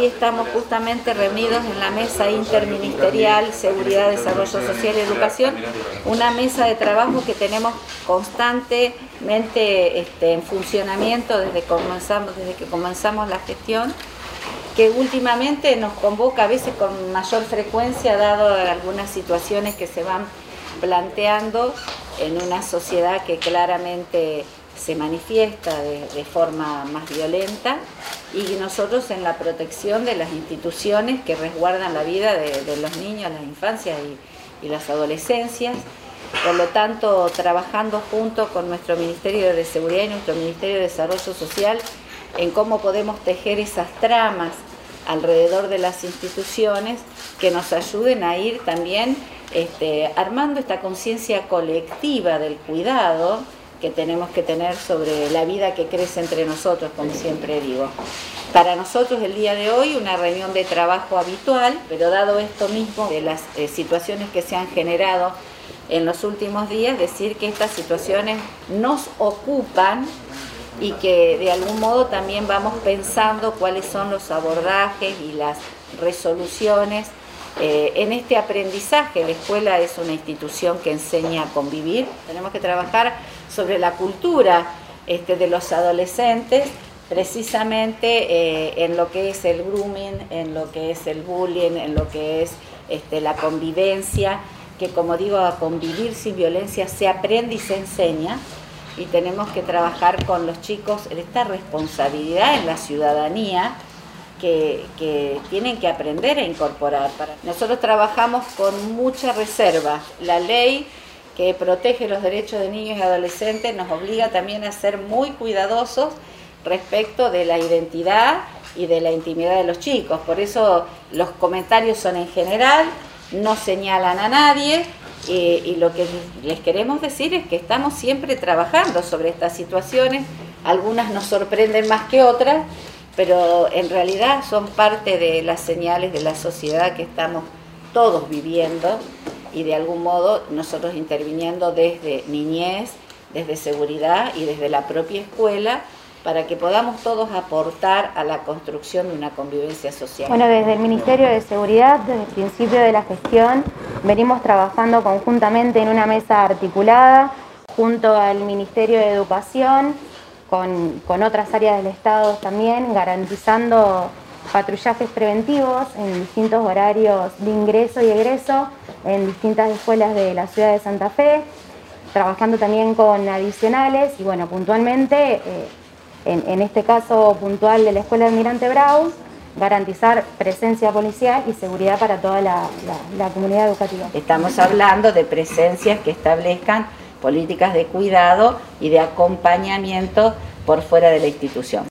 Hoy estamos justamente reunidos en la Mesa Interministerial Seguridad, Desarrollo Social y Educación, una mesa de trabajo que tenemos constantemente en funcionamiento desde que comenzamos la gestión, que últimamente nos convoca a veces con mayor frecuencia, dado algunas situaciones que se van planteando en una sociedad que claramente se manifiesta de forma más violenta, y nosotros en la protección de las instituciones que resguardan la vida de los niños, las infancias y las adolescencias. Por lo tanto, trabajando junto con nuestro Ministerio de Seguridad y nuestro Ministerio de Desarrollo Social en cómo podemos tejer esas tramas alrededor de las instituciones que nos ayuden a ir también armando esta conciencia colectiva del cuidado que tenemos que tener sobre la vida que crece entre nosotros, como siempre digo. Para nosotros el día de hoy una reunión de trabajo habitual, pero dado esto mismo de las situaciones que se han generado en los últimos días, decir que estas situaciones nos ocupan y que de algún modo también vamos pensando cuáles son los abordajes y las resoluciones en este aprendizaje. La escuela es una institución que enseña a convivir. Tenemos que trabajar sobre la cultura de los adolescentes, precisamente en lo que es el grooming, en lo que es el bullying, en lo que es la convivencia, que como digo, a convivir sin violencia se aprende y se enseña, y tenemos que trabajar con los chicos en esta responsabilidad en la ciudadanía que tienen que aprender a incorporar. Nosotros trabajamos con mucha reserva. La ley que protege los derechos de niños y adolescentes nos obliga también a ser muy cuidadosos respecto de la identidad y de la intimidad de los chicos. Por eso los comentarios son en general, no señalan a nadie, y lo que les queremos decir es que estamos siempre trabajando sobre estas situaciones. Algunas nos sorprenden más que otras, pero en realidad son parte de las señales de la sociedad que estamos todos viviendo, y de algún modo nosotros interviniendo desde niñez, desde seguridad y desde la propia escuela, para que podamos todos aportar a la construcción de una convivencia social. Bueno, desde el Ministerio de Seguridad, desde el principio de la gestión, venimos trabajando conjuntamente en una mesa articulada junto al Ministerio de Educación, con otras áreas del Estado también, garantizando patrullajes preventivos en distintos horarios de ingreso y egreso en distintas escuelas de la ciudad de Santa Fe, trabajando también con adicionales y bueno, puntualmente, en este caso puntual de la Escuela Almirante Brown, garantizar presencia policial y seguridad para toda la comunidad educativa. Estamos hablando de presencias que establezcan políticas de cuidado y de acompañamiento por fuera de la institución.